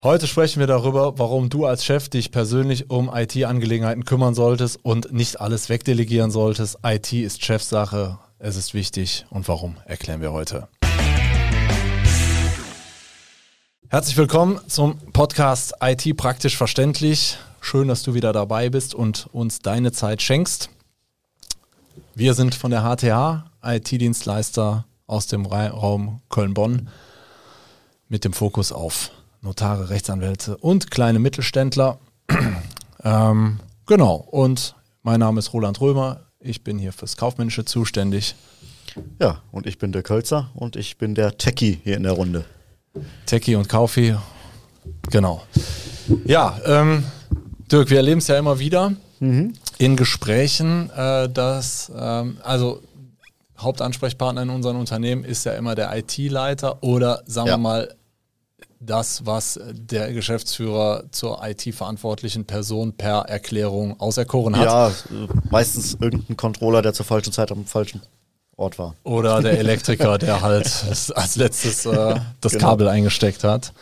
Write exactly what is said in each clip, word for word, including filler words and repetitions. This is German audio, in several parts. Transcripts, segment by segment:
Heute sprechen wir darüber, warum du als Chef dich persönlich um I T-Angelegenheiten kümmern solltest und nicht alles wegdelegieren solltest. I T ist Chefsache, es ist wichtig und warum, erklären wir heute. Herzlich willkommen zum Podcast I T praktisch verständlich. Schön, dass du wieder dabei bist und uns deine Zeit schenkst. Wir sind von der H T H, I T-Dienstleister aus dem Raum Köln-Bonn mit dem Fokus auf Notare, Rechtsanwälte und kleine Mittelständler. ähm, genau, und mein Name ist Roland Römer, ich bin hier fürs Kaufmännische zuständig. Ja, und ich bin Dirk Hölzer und ich bin der Techie hier in der Runde. Techie und Kaufi, genau. Ja, ähm, Dirk, wir erleben es ja immer wieder mhm. in Gesprächen, äh, dass, ähm, also Hauptansprechpartner in unseren Unternehmen ist ja immer der I T-Leiter oder sagen ja. wir mal, das, was der Geschäftsführer zur I T-verantwortlichen Person per Erklärung auserkoren hat. Ja, meistens irgendein Controller, der zur falschen Zeit am falschen Ort war. Oder der Elektriker, der halt als letztes äh, das genau. Kabel eingesteckt hat.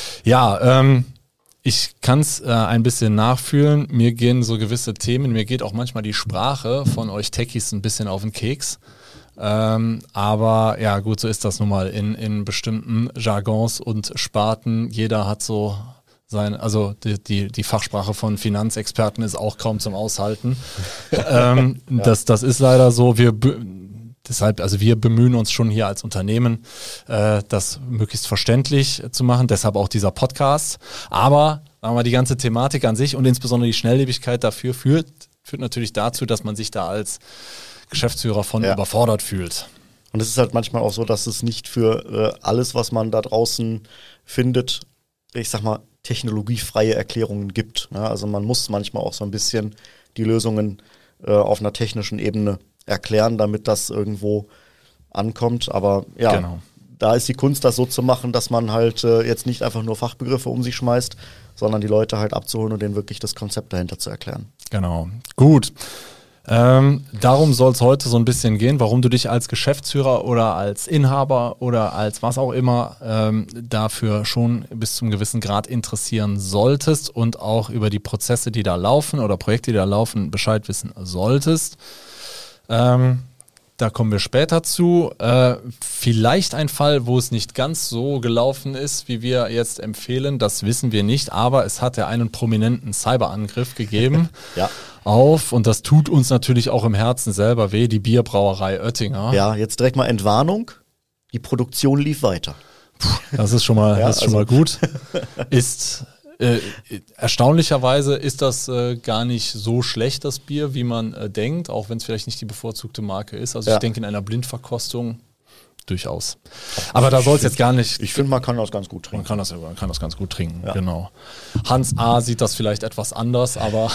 Ja, ähm, ich kann es äh, ein bisschen nachfühlen. Mir gehen so gewisse Themen, mir geht auch manchmal die Sprache von euch Techies ein bisschen auf den Keks. Ähm, aber ja gut, so ist das nun mal in, in bestimmten Jargons und Sparten. Jeder hat so sein, also die, die, die Fachsprache von Finanzexperten ist auch kaum zum Aushalten. ähm, ja. das, das ist leider so. Wir deshalb, also wir bemühen uns schon hier als Unternehmen, äh, das möglichst verständlich zu machen. Deshalb auch dieser Podcast. Aber sagen wir mal, die ganze Thematik an sich und insbesondere die Schnelllebigkeit dafür führt, führt natürlich dazu, dass man sich da als Geschäftsführer von ja. überfordert fühlt. Und es ist halt manchmal auch so, dass es nicht für äh, alles, was man da draußen findet, ich sag mal, technologiefreie Erklärungen gibt. Ne? Also man muss manchmal auch so ein bisschen die Lösungen äh, auf einer technischen Ebene erklären, damit das irgendwo ankommt. Aber ja, genau. Da ist die Kunst, das so zu machen, dass man halt äh, jetzt nicht einfach nur Fachbegriffe um sich schmeißt, sondern die Leute halt abzuholen und denen wirklich das Konzept dahinter zu erklären. Genau, gut. Ähm, darum soll es heute so ein bisschen gehen, warum du dich als Geschäftsführer oder als Inhaber oder als was auch immer ähm, dafür schon bis zum gewissen Grad interessieren solltest und auch über die Prozesse, die da laufen oder Projekte, die da laufen, Bescheid wissen solltest. Ähm, da kommen wir später zu. Äh, vielleicht ein Fall, wo es nicht ganz so gelaufen ist, wie wir jetzt empfehlen, das wissen wir nicht, aber es hat ja einen prominenten Cyberangriff gegeben. Ja. Auf, und das tut uns natürlich auch im Herzen selber weh, die Bierbrauerei Oettinger. Ja, jetzt direkt mal Entwarnung, die Produktion lief weiter. Puh, das ist schon mal, ja, das ist schon also. mal gut. Ist äh, erstaunlicherweise ist das äh, gar nicht so schlecht, das Bier, wie man äh, denkt, auch wenn es vielleicht nicht die bevorzugte Marke ist. Also ja. ich denke, in einer Blindverkostung durchaus. Aber da soll es jetzt gar nicht... Ich finde, man kann das ganz gut trinken. Man kann das, man kann das ganz gut trinken, ja. genau. Hans A. sieht das vielleicht etwas anders, aber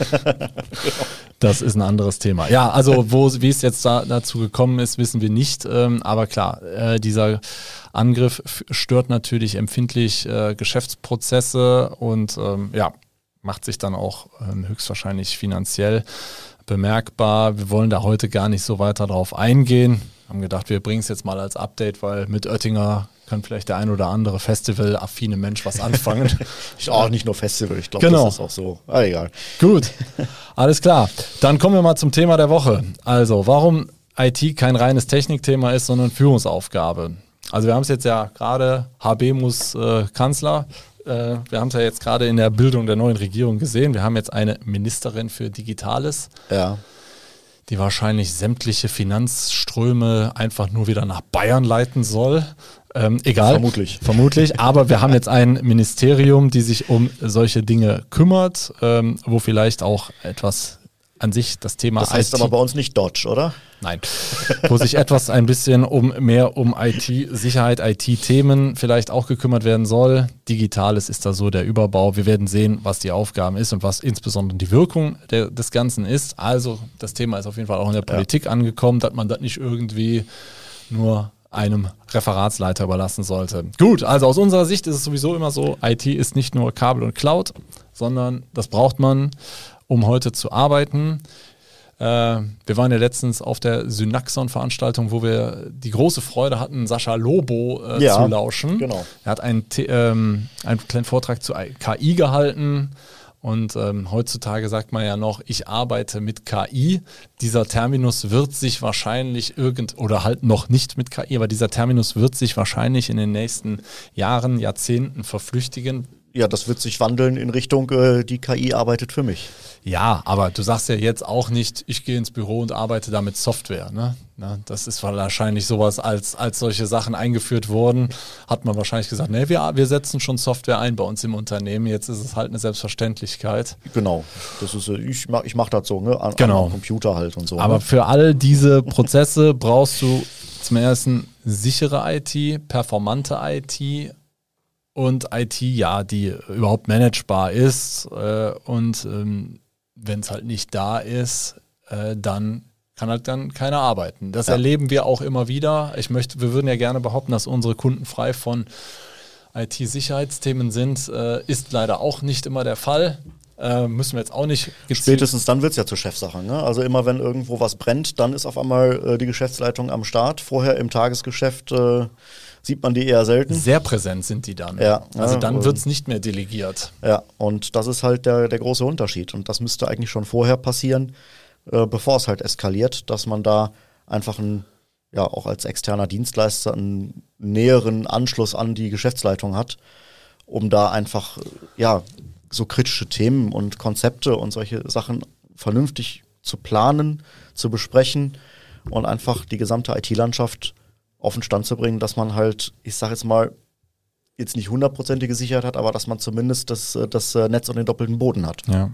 das ist ein anderes Thema. Ja, also wo, wie es jetzt da, dazu gekommen ist, wissen wir nicht. Ähm, aber klar, äh, dieser Angriff f- stört natürlich empfindlich äh, Geschäftsprozesse und ähm, ja, macht sich dann auch ähm, höchstwahrscheinlich finanziell bemerkbar. Wir wollen da heute gar nicht so weiter drauf eingehen. Haben gedacht, wir bringen es jetzt mal als Update, weil mit Oettinger kann vielleicht der ein oder andere Festival-affine Mensch was anfangen. Ich auch nicht nur Festival, ich glaube, genau. Das ist auch so. Ah, egal. Gut, alles klar. Dann kommen wir mal zum Thema der Woche. Also, warum I T kein reines Technikthema ist, sondern Führungsaufgabe. Also wir haben es jetzt ja gerade, H B muss äh, Kanzler, äh, wir haben es ja jetzt gerade in der Bildung der neuen Regierung gesehen. Wir haben jetzt eine Ministerin für Digitales. Ja. Die wahrscheinlich sämtliche Finanzströme einfach nur wieder nach Bayern leiten soll. Ähm, egal. Vermutlich. Vermutlich. Aber wir haben jetzt ein Ministerium, die sich um solche Dinge kümmert, ähm, wo vielleicht auch etwas an sich das Thema Das heißt I T, aber bei uns nicht Dodge, oder? Nein. Wo sich etwas ein bisschen um mehr um I T-Sicherheit, I T-Themen vielleicht auch gekümmert werden soll. Digitales ist da so der Überbau. Wir werden sehen, was die Aufgaben ist und was insbesondere die Wirkung der, des Ganzen ist. Also das Thema ist auf jeden Fall auch in der Politik ja. angekommen, dass man das nicht irgendwie nur einem Referatsleiter überlassen sollte. Gut, also aus unserer Sicht ist es sowieso immer so, I T ist nicht nur Kabel und Cloud, sondern das braucht man, um heute zu arbeiten. Äh, wir waren ja letztens auf der Synaxon-Veranstaltung, wo wir die große Freude hatten, Sascha Lobo äh, ja, zu lauschen. Genau. Er hat einen, ähm, einen kleinen Vortrag zu K I gehalten. Und ähm, heutzutage sagt man ja noch, ich arbeite mit K I. Dieser Terminus wird sich wahrscheinlich irgend, oder halt noch nicht mit K I, aber dieser Terminus wird sich wahrscheinlich in den nächsten Jahren, Jahrzehnten verflüchtigen. Ja, das wird sich wandeln in Richtung, äh, die K I arbeitet für mich. Ja, aber du sagst ja jetzt auch nicht, ich gehe ins Büro und arbeite damit Software. Ne? Na, das ist wahrscheinlich sowas, als, als solche Sachen eingeführt wurden, hat man wahrscheinlich gesagt, nee, wir, wir setzen schon Software ein bei uns im Unternehmen. Jetzt ist es halt eine Selbstverständlichkeit. Genau, das ist, ich mache ich mach das so, ne? An, genau. Am Computer halt und so. Aber ne? für all diese Prozesse brauchst du zum ersten sichere I T, performante I T und I T, ja, die überhaupt managebar ist. Äh, und ähm, wenn es halt nicht da ist, äh, dann kann halt dann keiner arbeiten. Das ja. erleben wir auch immer wieder. Ich möchte, wir würden ja gerne behaupten, dass unsere Kunden frei von I T-Sicherheitsthemen sind. Äh, ist leider auch nicht immer der Fall. Äh, müssen wir jetzt auch nicht gezielt. Spätestens dann wird es ja zur Chefsache. Ne? Also immer wenn irgendwo was brennt, dann ist auf einmal äh, die Geschäftsleitung am Start. Vorher im Tagesgeschäft äh, sieht man die eher selten. Sehr präsent sind die dann. Ja, also ja, dann wird es nicht mehr delegiert. Ja, und das ist halt der, der große Unterschied. Und das müsste eigentlich schon vorher passieren, äh, bevor es halt eskaliert, dass man da einfach ein, ja, auch als externer Dienstleister einen näheren Anschluss an die Geschäftsleitung hat, um da einfach, ja, so kritische Themen und Konzepte und solche Sachen vernünftig zu planen, zu besprechen und einfach die gesamte I T-Landschaft auf den Stand zu bringen, dass man halt, ich sag jetzt mal, jetzt nicht hundertprozentige Sicherheit hat, aber dass man zumindest das, das Netz und den doppelten Boden hat. Ja,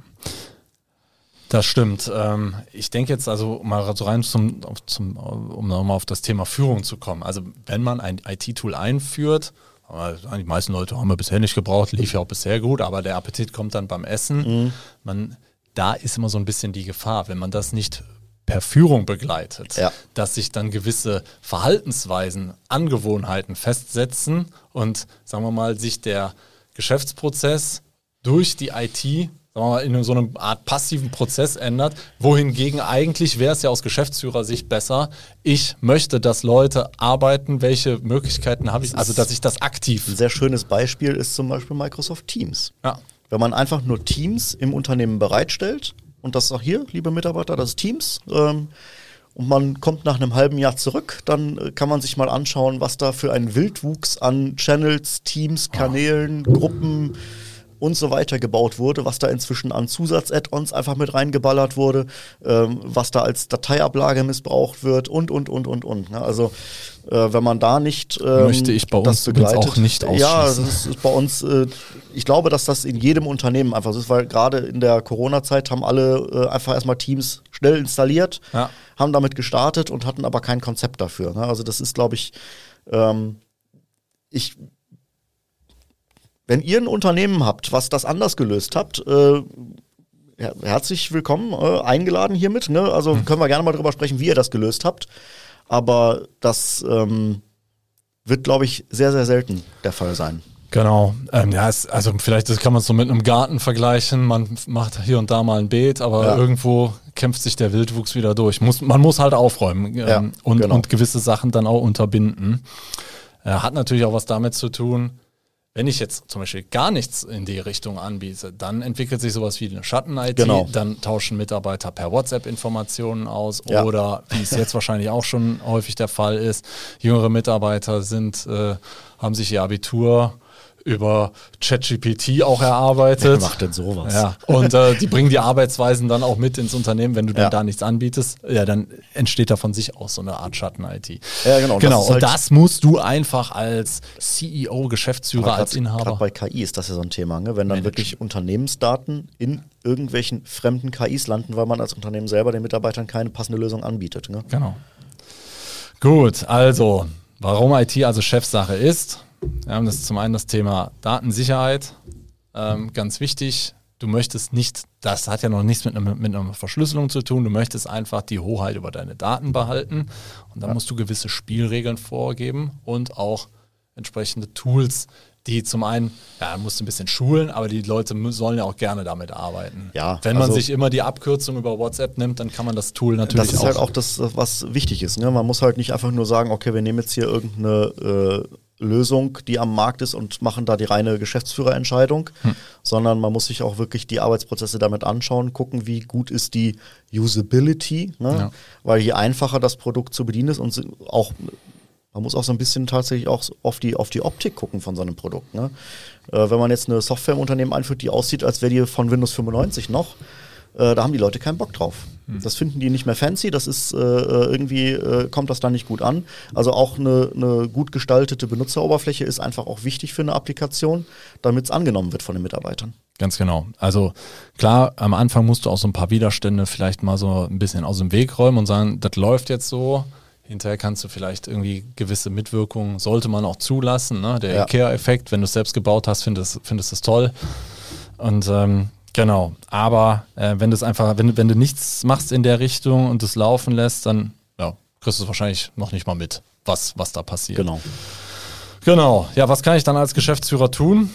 das stimmt. Ähm, ich denke jetzt also mal so rein, zum, zum, um nochmal auf das Thema Führung zu kommen. Also wenn man ein I T-Tool einführt, die meisten Leute haben wir bisher nicht gebraucht, lief ja auch bisher gut, aber der Appetit kommt dann beim Essen. Mhm. Man, da ist immer so ein bisschen die Gefahr, wenn man das nicht per Führung begleitet, ja. dass sich dann gewisse Verhaltensweisen, Angewohnheiten festsetzen und, sagen wir mal, sich der Geschäftsprozess durch die I T, sagen wir mal, in so einer Art passiven Prozess ändert, wohingegen eigentlich wäre es ja aus Geschäftsführersicht besser, ich möchte, dass Leute arbeiten, welche Möglichkeiten habe ich, also dass ich das aktiv... Ein sehr schönes Beispiel ist zum Beispiel Microsoft Teams. Ja. Wenn man einfach nur Teams im Unternehmen bereitstellt, und das ist auch hier, liebe Mitarbeiter, das ist Teams, ähm, und man kommt nach einem halben Jahr zurück, dann äh, kann man sich mal anschauen, was da für ein Wildwuchs an Channels, Teams, Kanälen, oh. Gruppen und so weiter gebaut wurde, was da inzwischen an Zusatz-Add-ons einfach mit reingeballert wurde, ähm, was da als Dateiablage missbraucht wird und, und, und, und, und. Ne? Also äh, wenn man da nicht ähm, möchte ich bei uns begleitet, auch nicht ausschließen. Ja, das ist, ist bei uns, äh, ich glaube, dass das in jedem Unternehmen einfach so ist, weil gerade in der Corona-Zeit haben alle äh, einfach erstmal Teams schnell installiert, ja. haben damit gestartet und hatten aber kein Konzept dafür. Ne? Also das ist, glaube ich, ähm, ich wenn ihr ein Unternehmen habt, was das anders gelöst habt, äh, herzlich willkommen, äh, eingeladen hiermit. Ne? Also können wir gerne mal drüber sprechen, wie ihr das gelöst habt. Aber das ähm, wird, glaube ich, sehr, sehr selten der Fall sein. Genau. Ähm, ja, es, also vielleicht das kann man so mit einem Garten vergleichen. Man macht hier und da mal ein Beet, aber ja. irgendwo kämpft sich der Wildwuchs wieder durch. Muss, man muss halt aufräumen ähm, ja, und, genau. und gewisse Sachen dann auch unterbinden. Äh, hat natürlich auch was damit zu tun, wenn ich jetzt zum Beispiel gar nichts in die Richtung anbiete, dann entwickelt sich sowas wie eine Schatten-I T, genau. dann tauschen Mitarbeiter per WhatsApp Informationen aus ja. oder, wie es jetzt wahrscheinlich auch schon häufig der Fall ist, jüngere Mitarbeiter sind, äh, haben sich ihr Abitur über ChatGPT auch erarbeitet. Wer macht denn sowas? Ja. Und äh, die bringen die Arbeitsweisen dann auch mit ins Unternehmen, wenn du dann ja. da nichts anbietest, ja, dann entsteht da von sich aus so eine Art Schatten-I T. Ja, genau. genau. Das und halt das musst du einfach als C E O, Geschäftsführer, grad, als Inhaber. Gerade bei K I ist das ja so ein Thema, ne? Wenn dann Management. wirklich Unternehmensdaten in irgendwelchen fremden K Is landen, weil man als Unternehmen selber den Mitarbeitern keine passende Lösung anbietet. Ne? Genau. Gut, also, warum I T also Chefsache ist. Wir haben das zum einen das Thema Datensicherheit, ähm, ganz wichtig. Du möchtest nicht, das hat ja noch nichts mit einer, mit einer Verschlüsselung zu tun, du möchtest einfach die Hoheit über deine Daten behalten und dann ja. musst du gewisse Spielregeln vorgeben und auch entsprechende Tools, die zum einen, ja, musst du ein bisschen schulen, aber die Leute sollen ja auch gerne damit arbeiten. Ja, Wenn man also, sich immer die Abkürzung über WhatsApp nimmt, dann kann man das Tool natürlich auch. Das ist halt auch das, was wichtig ist. Ne? Man muss halt nicht einfach nur sagen, okay, wir nehmen jetzt hier irgendeine äh, Lösung, die am Markt ist und machen da die reine Geschäftsführerentscheidung, hm. sondern man muss sich auch wirklich die Arbeitsprozesse damit anschauen, gucken, wie gut ist die Usability, ne? Ja. Weil je einfacher das Produkt zu bedienen ist und auch man muss auch so ein bisschen tatsächlich auch auf die, auf die Optik gucken von so einem Produkt. Ne? Äh, wenn man jetzt eine Software im Unternehmen einführt, die aussieht, als wäre die von Windows fünfundneunzig noch, äh, da haben die Leute keinen Bock drauf. Hm. Das finden die nicht mehr fancy, das ist äh, irgendwie, äh, kommt das dann nicht gut an. Also auch eine, eine gut gestaltete Benutzeroberfläche ist einfach auch wichtig für eine Applikation, damit es angenommen wird von den Mitarbeitern. Ganz genau. Also klar, am Anfang musst du auch so ein paar Widerstände vielleicht mal so ein bisschen aus dem Weg räumen und sagen, das läuft jetzt so. Hinterher kannst du vielleicht irgendwie gewisse Mitwirkungen, sollte man auch zulassen. Ne? Der ja. IKEA-Effekt, wenn du es selbst gebaut hast, findest, findest du es toll. Und ähm, genau, aber äh, wenn du es einfach, wenn, wenn du nichts machst in der Richtung und es laufen lässt, dann ja, kriegst du es wahrscheinlich noch nicht mal mit, was, was da passiert. Genau. Genau. Ja, was kann ich dann als Geschäftsführer tun?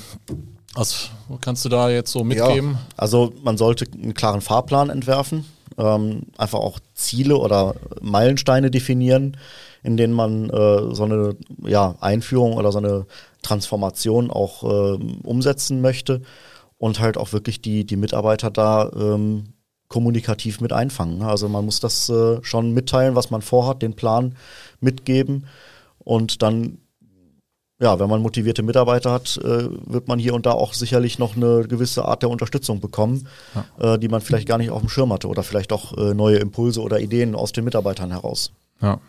Was kannst du da jetzt so mitgeben? Ja, also man sollte einen klaren Fahrplan entwerfen. Ähm, einfach auch Ziele oder Meilensteine definieren, in denen man äh, so eine ja, Einführung oder so eine Transformation auch äh, umsetzen möchte und halt auch wirklich die, die Mitarbeiter da ähm, kommunikativ mit einfangen. Also man muss das äh, schon mitteilen, was man vorhat, den Plan mitgeben und dann ja, wenn man motivierte Mitarbeiter hat, äh, wird man hier und da auch sicherlich noch eine gewisse Art der Unterstützung bekommen, ja. äh, die man vielleicht gar nicht auf dem Schirm hatte oder vielleicht auch äh, neue Impulse oder Ideen aus den Mitarbeitern heraus. Ja.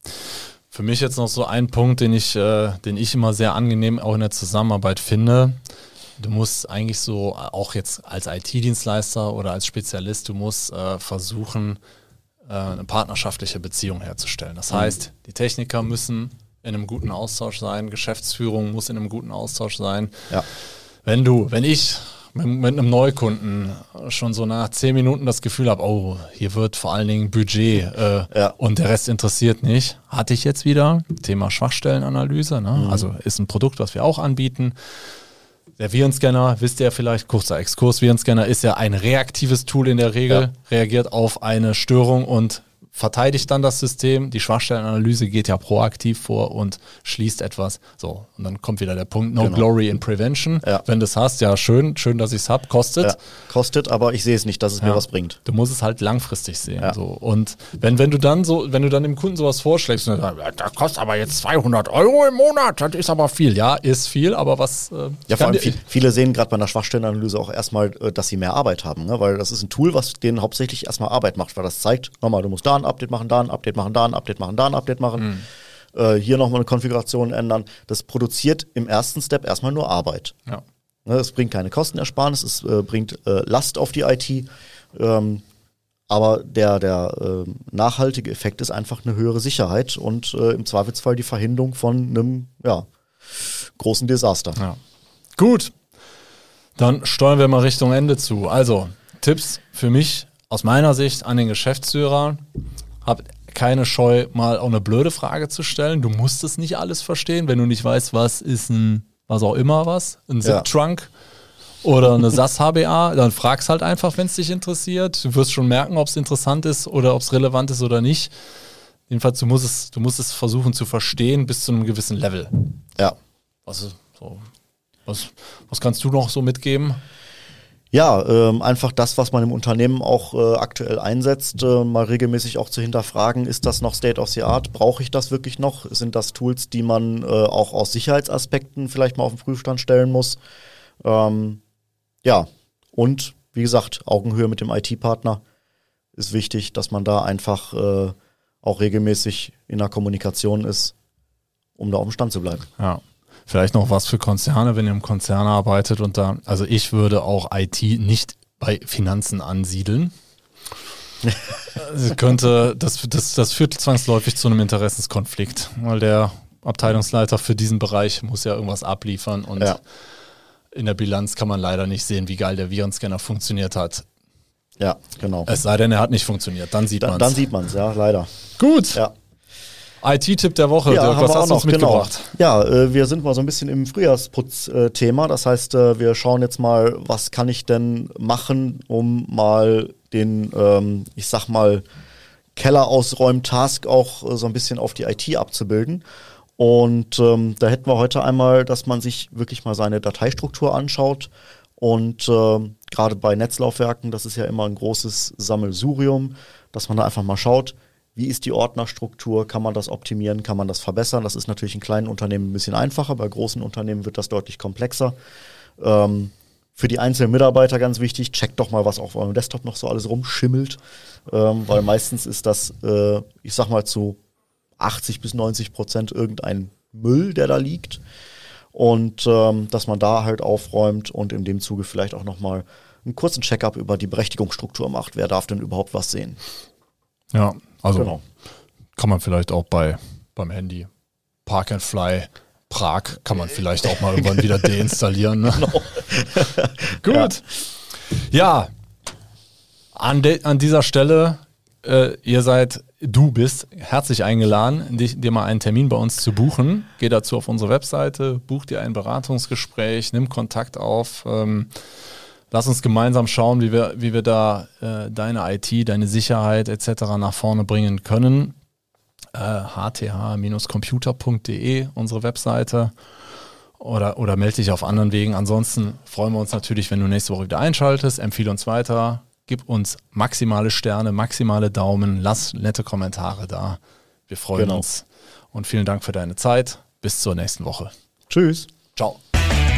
Für mich jetzt noch so ein Punkt, den ich, äh, den ich immer sehr angenehm auch in der Zusammenarbeit finde. Du musst eigentlich so, auch jetzt als I T-Dienstleister oder als Spezialist, du musst äh, versuchen, äh, eine partnerschaftliche Beziehung herzustellen. Das heißt, die Techniker müssen in einem guten Austausch sein, Geschäftsführung muss in einem guten Austausch sein. Ja. Wenn du, wenn ich mit, mit einem Neukunden schon so nach zehn Minuten das Gefühl habe, oh, hier wird vor allen Dingen Budget äh, ja. und der Rest interessiert nicht, hatte ich jetzt wieder Thema Schwachstellenanalyse. Ne? Mhm. Also ist ein Produkt, was wir auch anbieten. Der Virenscanner, wisst ihr vielleicht, kurzer Exkurs, Virenscanner ist ja ein reaktives Tool in der Regel, ja. reagiert auf eine Störung und verteidigt dann das System. Die Schwachstellenanalyse geht ja proaktiv vor und schließt etwas. So, und dann kommt wieder der Punkt, no genau. glory in prevention. Ja. Wenn du es hast, ja schön, schön, dass ich es habe, kostet. Ja, kostet, aber ich sehe es nicht, dass es ja. mir was bringt. Du musst es halt langfristig sehen. Ja. So. Und wenn, wenn du dann so, wenn du dann dem Kunden sowas vorschlägst, und dann, das kostet aber jetzt zweihundert Euro im Monat, das ist aber viel. Ja, ist viel, aber was... Äh, ja, vor allem viel, viele sehen gerade bei einer Schwachstellenanalyse auch erstmal, dass sie mehr Arbeit haben, ne? Weil das ist ein Tool, was denen hauptsächlich erstmal Arbeit macht, weil das zeigt, nochmal, du musst da ein Update machen, da ein Update machen, da ein Update machen, da ein Update machen, mhm. äh, hier nochmal eine Konfiguration ändern. Das produziert im ersten Step erstmal nur Arbeit. Ja. Ne, es bringt keine Kostenersparnis, es äh, bringt äh, Last auf die I T, ähm, aber der, der äh, nachhaltige Effekt ist einfach eine höhere Sicherheit und äh, im Zweifelsfall die Verhinderung von einem ja, großen Desaster. Ja. Gut, dann steuern wir mal Richtung Ende zu. Also, Tipps für mich aus meiner Sicht an den Geschäftsführer: Hab keine Scheu, mal auch eine blöde Frage zu stellen. Du musst es nicht alles verstehen, wenn du nicht weißt, was ist ein, was auch immer was, ein Zip-Trunk ja. oder eine S A S H B A, dann frag's halt einfach, wenn es dich interessiert. Du wirst schon merken, ob es interessant ist oder ob es relevant ist oder nicht. Jedenfalls, du musst es, du musst es versuchen zu verstehen bis zu einem gewissen Level. Ja. Also, so, was, was kannst du noch so mitgeben? Ja, ähm, einfach das, was man im Unternehmen auch äh, aktuell einsetzt, äh, mal regelmäßig auch zu hinterfragen, ist das noch State of the Art? Brauche ich das wirklich noch? Sind das Tools, die man äh, auch aus Sicherheitsaspekten vielleicht mal auf den Prüfstand stellen muss? Ähm, ja, und wie gesagt, Augenhöhe mit dem I T-Partner ist wichtig, dass man da einfach äh, auch regelmäßig in der Kommunikation ist, um da auf dem Stand zu bleiben. Ja. Vielleicht noch was für Konzerne, wenn ihr im Konzern arbeitet und da, also ich würde auch I T nicht bei Finanzen ansiedeln. könnte, das, das, das führt zwangsläufig zu einem Interessenskonflikt, weil der Abteilungsleiter für diesen Bereich muss ja irgendwas abliefern und ja. in der Bilanz kann man leider nicht sehen, wie geil der Virenscanner funktioniert hat. Ja, genau. Es sei denn, er hat nicht funktioniert, dann sieht man es. Dann sieht man es, ja, leider. Gut. Ja. I T-Tipp der Woche, Ja, Dirk, haben was wir hast auch du uns noch, mitgebracht? Genau. Ja, äh, wir sind mal so ein bisschen im Frühjahrsputz-Thema. Das heißt, äh, wir schauen jetzt mal, was kann ich denn machen, um mal den, ähm, ich sag mal, Keller ausräumen Task auch äh, so ein bisschen auf die I T abzubilden. Und ähm, da hätten wir heute einmal, dass man sich wirklich mal seine Dateistruktur anschaut. Und äh, gerade bei Netzlaufwerken, das ist ja immer ein großes Sammelsurium, dass man da einfach mal schaut, wie ist die Ordnerstruktur, kann man das optimieren, kann man das verbessern. Das ist natürlich in kleinen Unternehmen ein bisschen einfacher, bei großen Unternehmen wird das deutlich komplexer. Ähm, für die einzelnen Mitarbeiter ganz wichtig, checkt doch mal, was auf eurem Desktop noch so alles rumschimmelt, ähm, weil meistens ist das, äh, ich sag mal, zu achtzig bis neunzig Prozent irgendein Müll, der da liegt. Und ähm, dass man da halt aufräumt und in dem Zuge vielleicht auch nochmal einen kurzen Check-up über die Berechtigungsstruktur macht. Wer darf denn überhaupt was sehen? Ja, also Genau. kann man vielleicht auch bei beim Handy Park and Fly Prag kann man vielleicht auch mal irgendwann wieder deinstallieren. Ne? Genau. Gut. Ja, an, de, an dieser Stelle, äh, ihr seid, du bist herzlich eingeladen, dich, dir mal einen Termin bei uns zu buchen. Geh dazu auf unsere Webseite, buch dir ein Beratungsgespräch, nimm Kontakt auf. Ähm, Lass uns gemeinsam schauen, wie wir, wie wir da äh, deine I T, deine Sicherheit et cetera nach vorne bringen können. Äh, h t h Bindestrich computer punkt d e, unsere Webseite. Oder, oder melde dich auf anderen Wegen. Ansonsten freuen wir uns natürlich, wenn du nächste Woche wieder einschaltest. Empfehle uns weiter. Gib uns maximale Sterne, maximale Daumen. Lass nette Kommentare da. Wir freuen Genau. uns. Und vielen Dank für deine Zeit. Bis zur nächsten Woche. Tschüss. Ciao.